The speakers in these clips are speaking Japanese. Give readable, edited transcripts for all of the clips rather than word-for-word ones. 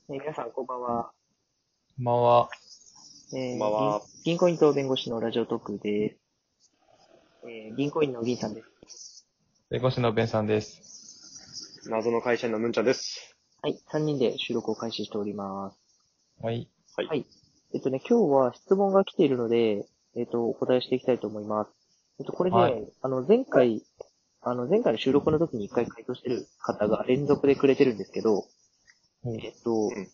皆さん、こんばんは。 こんばんは。 えーこんばんは。 銀行員と弁護士のラジオトークです。銀行員の銀さんです。 弁護士のベンさんです。 謎の会社員のむんちゃんです。 はい、3人で収録を開始しております。 はい。 はい。 はい。今日は質問が来ているので、お答えしていきたいと思います。これね、 はい。 前回の収録の時に一回回答してる方が連続でくれてるんですけど、えっと、 うん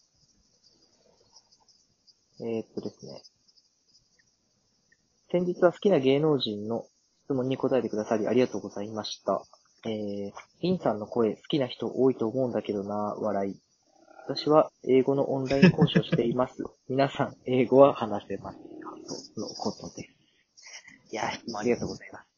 ですね、先日は好きな芸能人の質問に答えてくださりありがとうございました。銀さんの声好きな人多いと思うんだけどな、笑い。私は英語のオンライン講師をしています。皆さん、英語は話せますかとのことです。いや、質問ありがとうございます。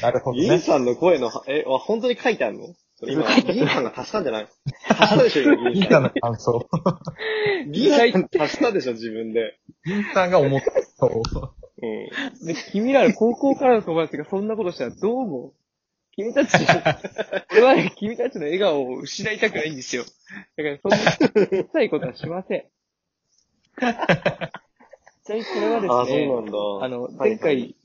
なるほどね。 銀さんの声の、本当に書いてあるのそれ今、 書いてある銀さんが足したんじゃない足したでしょ、今、銀さん。 銀さんの感想。 銀さん足したでしょ、自分で。 銀さんが思ったことを。 うん。 で、君らの高校からの友達がそんなことしたらどう思う？君たち、俺はね、君たちの笑顔を失いたくないんですよ。だからそんな小さいことはしません。ちなみにこれはですあ、 ね、 そうなんだ。 前回、 はい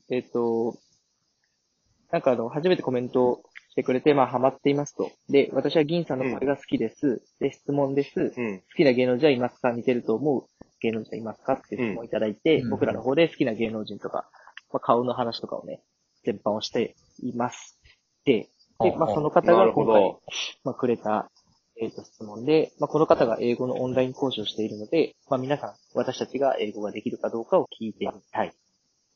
初めてコメントをしてくれて、ハマっていますと。で、私は銀さんの声が好きです。で、質問です。 うん。 好きな芸能人はいますか？似てると思う芸能人はいますかっていう質問をいただいて、 うん僕らの方で好きな芸能人とか、顔の話とかをね、全般をしています。で、その方なるほが今回、 ど。 くれた、質問で、この方が英語のオンライン講師をしているので、皆さん、私たちが英語ができるかどうかを聞いてみたい。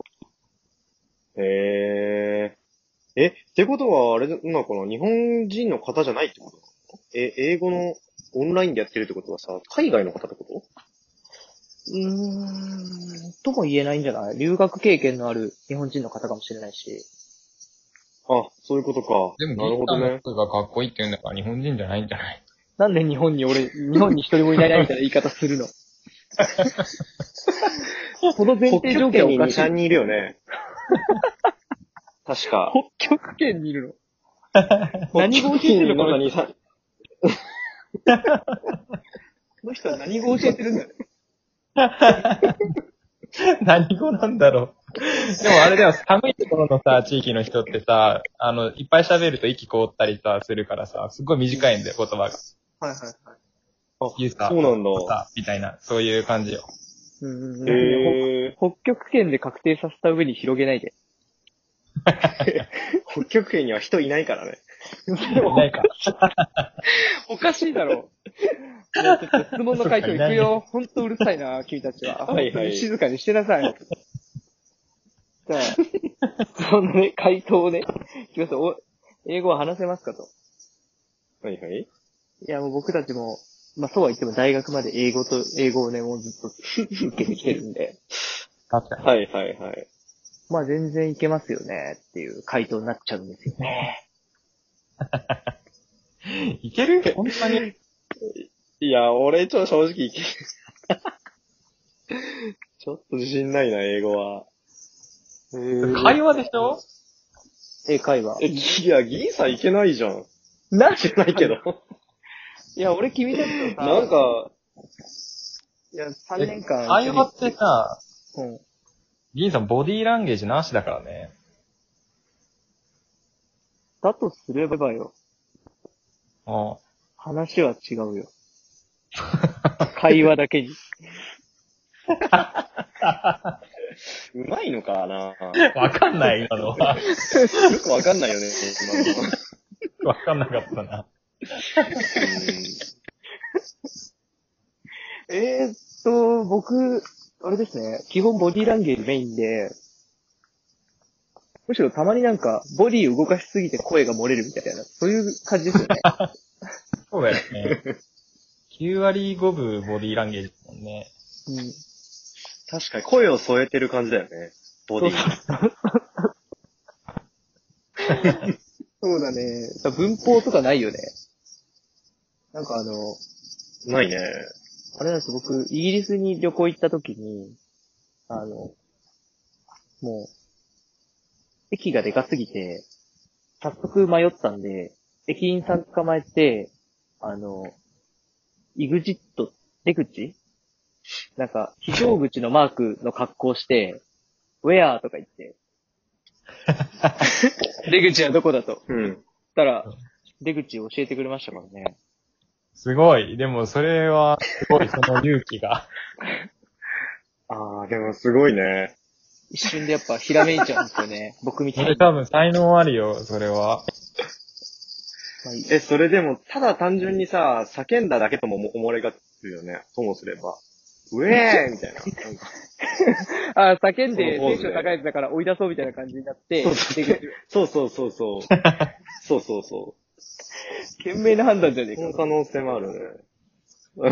へってことは、あれなのかな、日本人の方じゃないってことなの？英語のオンラインでやってるってことはさ、海外の方ってこと？ とも言えないんじゃない？留学経験のある日本人の方かもしれないし。 あ、そういうことか。 でもなる銀さんのほどね。 声がかっこいいって言うんだから日本人じゃないんじゃない？ なんで日本に一人もいないみたいな言い方するの？この前提条件おに2、 かしい。 3人いるよね。確か。 北極圏にいるの？何語教えてるの？この人。 人。 この人は何語教えてるんだよ。 何語なんだろう。でもあれだよ、寒いところのさ、地域の人ってさ、いっぱい喋ると息凍ったりさ、するからさ、すっごい短いんだよ、言葉が。 はいはいはい。 ユーサそうなんだ。 さ、みたいな、そういう感じよ。 北極圏で確定させた上に広げないで。 北極圏には人いないからね。 ないか。 おかしいだろ。ちょっと質問の回答いくよ。ほんとうるさいな、君たちは。 はいはい本当に静かにしてなさい。じゃあ、そのね、回答をね、聞きます。英語は話せますかと。 はいはい。 いや、もう僕たちも、そうは言っても大学まで英語をね、もうずっと受けてきてるんで、 確かに。 はいはいはい。 全然いけますよね、っていう回答になっちゃうんですよね。 いける？本当に。 いや、俺正直ちょっと自信ないな、英語は。 会話でしょ？ 英会話。 いや、ギーさんいけないじゃん。 なん知らないけど。 いや、俺君たちとさ、 なんか、 いや、3年間。 会話ってさ、 うん。 銀さんボディーランゲージなしだからね。 だとすればよ。 あ話は違うよ。会話だけに。 うまいのかなあ。わかんない、今のは。 よくわかんないよね、今の。 わかんなかったな。 僕、あれですね、基本ボディランゲージメインで、むしろたまになんか、ボディを動かしすぎて声が漏れるみたいな、そういう感じですよね。 そうだよね。9割5分ボディーランゲージだもんね。 うん。 確かに声を添えてる感じだよね。ボディー。 そうだね。文法とかないよね。なんかないね。 あれなんですよ、僕、イギリスに旅行行った時に、もう、駅がでかすぎて、早速迷ったんで、駅員さん捕まえて、 EXIT、出口なんか、非常口のマークの格好して、ウェアとか言って、出口はどこだと。 うん。 したら、出口を教えてくれましたからね。 すごい。でもそれは、すごいその勇気が。 ああ、でもすごいね。 一瞬でやっぱひらめいちゃうんですよね。僕みたいに。 それ多分才能あるよ、それは。 まあいいそれでも、ただ単純にさ、叫んだだけとも思われがちるよね。ともすれば。ウェーみたいな。なんかあ、叫んでそのポーズでテンション高いやつだから追い出そうみたいな感じになって、 そうそう出口そうそうそうそう。そうそうそ賢明な判断じゃねえう。そのか。 可能性もあるね。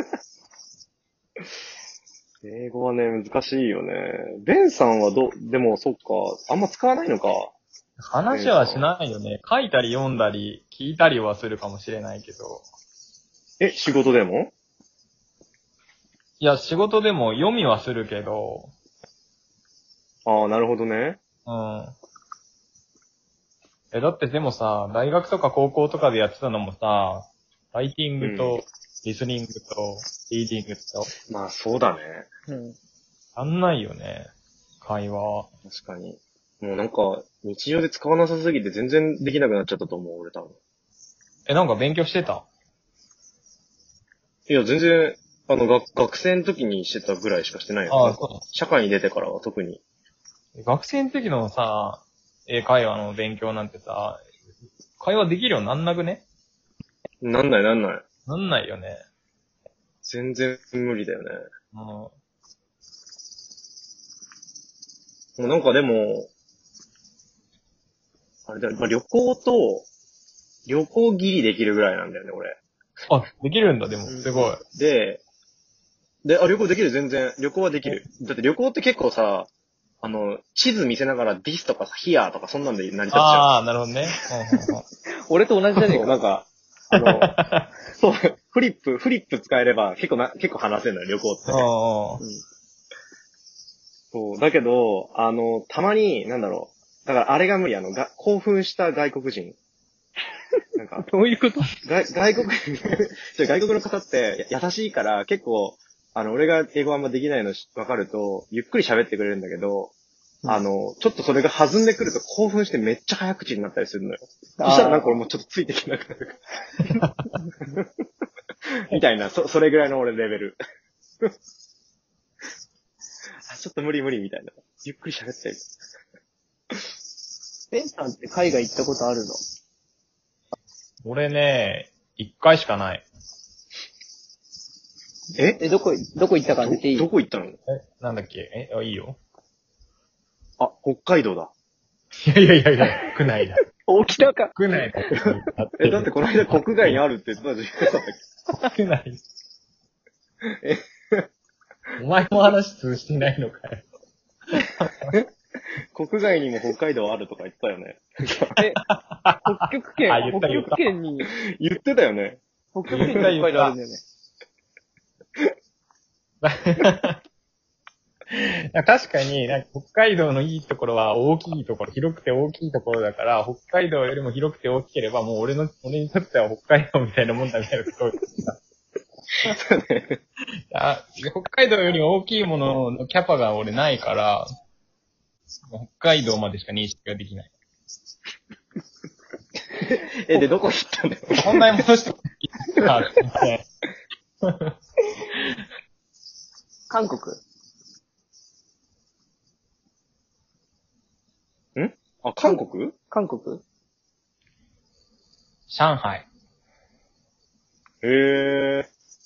英語はね、難しいよね。ベンさんはでもそっか、あんま使わないのか。 話はしないよね。書いたり読んだり、聞いたりはするかもしれないけど。 仕事でも？ いや、仕事でも読みはするけど、 ああ、なるほどね。 うん。だってでもさ、大学とか高校とかでやってたのもさ、ライティングと、リスニングと、リーディングと、 まあそうだね。 うん。 やんないよね。会話。 確かに。もうなんか、日常で使わなさすぎて全然できなくなっちゃったと思う、俺多分。 なんか勉強してた？ いや、全然、学生の時にしてたぐらいしかしてないよ。 ああ、 なんかそ社会に出てからは特に。 う。学生の時のさ、英会話の勉強なんてさ、会話できるようになんなくね？ なんないなんない。 なんないよね。 全然無理だよね。 うん。 もうなんかでも、あれだよ、まあ、旅行ギリできるぐらいなんだよね、俺。 あ、できるんだ、でも。すごい。 で、旅行できる、全然。旅行はできる。だって旅行って結構さ、地図見せながらディスとかさ、ヒアとかそんなんで成り立っちゃう。 ああ、なるほどね。 俺と同じじゃねえか。 なんか、そう、フリップ使えれば結構話せるのよ、旅行ってね。そう、だけど、たまに、なんだろう。だからあれが無理、興奮した外国人。なんか、 どういうこと外国、外国の方って優しいから結構、俺が英語あんまできないの分かると、ゆっくり喋ってくれるんだけど、ちょっとそれが弾んでくると興奮してめっちゃ早口になったりするのよ。そしたらなんか俺もうちょっとついていけなくなるから。みたいな、それぐらいの俺レベル。ちょっと無理みたいな。ゆっくり喋って。 ベンさんって海外行ったことあるの？ 俺ね、一回しかない。 どこ行ったか寝ていい？ どこ行ったの？ なんだっけ？いいよ。 あ、北海道だ。 いや、国内だ。 沖縄か。 国内だ。 だってこの間国外にあるって言ってたじゃん。 国内。お前も話通じてないのかよ。 国外にも北海道あるとか言ってたよね。 北極圏、北極圏に、 言ってたよね。 北極圏に北海道あるんだよね。 確かに、北海道のいいところは大きいところ、広くて大きいところだから、北海道よりも広くて大きければ、もう俺にとっては北海道みたいなもんだみたいなことを言ってた。北海道より大きいもののキャパが俺ないから、北海道までしか認識ができない。 で、どこ行ったんだよ。 こんなに戻してもいいかって韓国？ あ、韓国？ 韓国？ 上海。 へ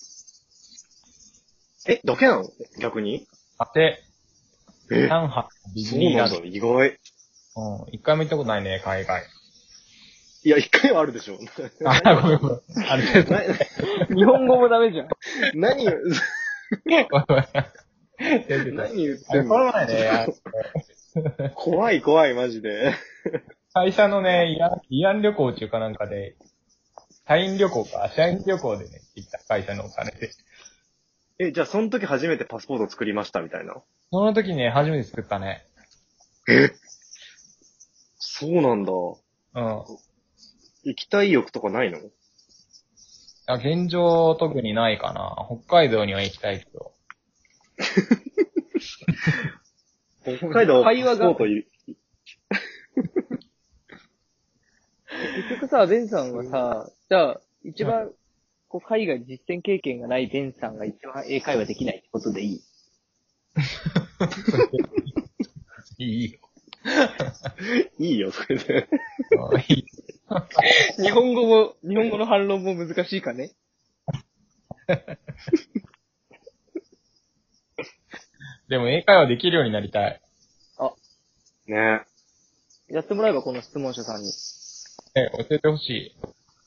え。だけなの？逆に？ で、 上上海、ディズニーランド。 意外。 一回も行ったことないね、海外。 いや、一回はあるでしょ。 ごめん。ある程度。 日本語もダメじゃん。 何言ってんこのの？ 前ね、 怖い、マジで。 会社のね、慰安旅行中かなんかで、社員旅行でね、行った会社のお金で。 じゃあその時初めてパスポート作りましたみたいな。 その時ね、初めて作ったね。 そうなんだ。 うん。 行きたい欲とかないの？ 現状特にないかな。北海道には行きたいけど。 北海道、 会話がパスポートい結局さ、ベンさんはさ、じゃあ、一番、こう、海外実践経験がないベンさんが一番英会話できないってことでいい？ いいよ。 いいよ、それで。 いい。 日本語の反論も難しいかね？ でも英会話できるようになりたい。 ね。 やってもらえば、この質問者さんに。 教えてほしい。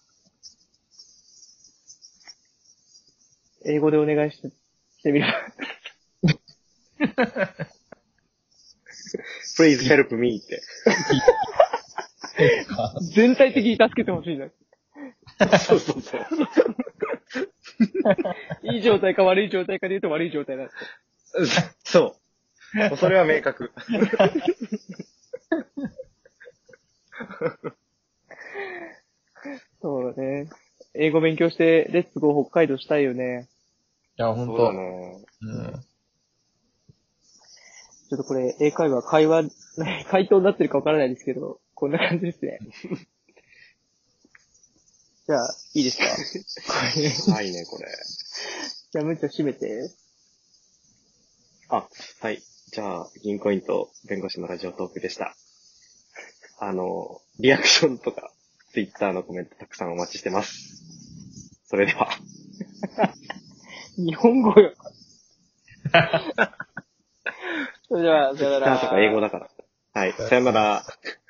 英語でお願いしてみれば。 Please help me って。 全体的に助けてほしいな。 そうそうそう。 いい状態か悪い状態かで言うと悪い状態なんですよ。 そう。もうそれは明確。 そうだね。英語勉強して、レッツゴー北海道したいよね。 いや、ほんそうと。 だね。 ちょっとこれ、英会話、回答になってるかわからないですけど、こんな感じですね。じゃあ、いいですか？ はいね、これ。 じゃあ、むっちゃ閉めて。 あ、はい。じゃあ、銀行員と弁護士のラジオトークでした。リアクションとか、ツイッターのコメントたくさんお待ちしてます。それでは。 日本語よ。それでは、さよなら。 ツイッターとか英語だから。はい。さよなら。